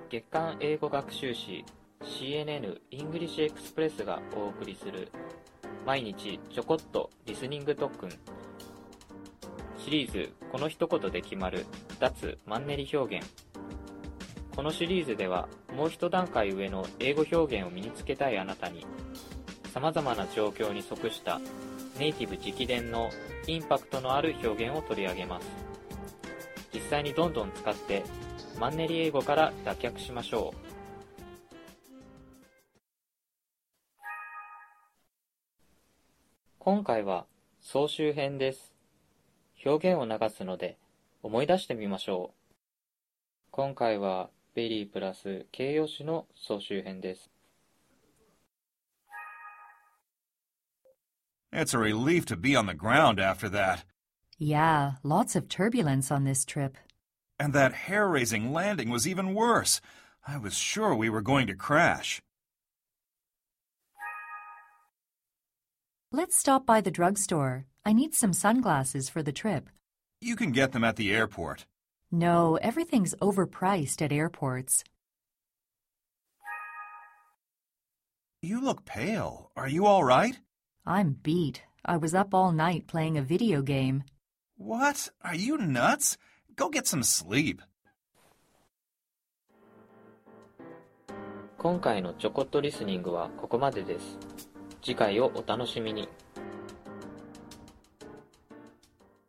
月刊英語学習誌 CNN イングリッシュエクスプレスがお送りする毎日ちょこっとリスニング特訓シリーズこの一言で決まる脱マンネリ表現。このシリーズではもう一段階上の英語表現を身につけたいあなたに様々な状況に即したネイティブ直伝のインパクトのある表現を取り上げます。実際にどんどん使ってマンネリ英語から脱却しましょう。今回は総集編です。表現を流すので思い出してみましょう。今回はベリープラス形容詞の総集編です。 It's a relief to be on the ground after that. Yeah, lots of turbulence on this trip. And that hair-raising landing was even worse. I was sure we were going to crash. Let's stop by the drugstore. I need some sunglasses for the trip. You can get them at the airport. No, everything's overpriced at airports. You look pale. Are you all right? I'm beat. I was up all night playing a video game. What? Are you nuts? Go get some sleep. 今回のちょこっとリスニングはここまでです。次回をお楽しみに。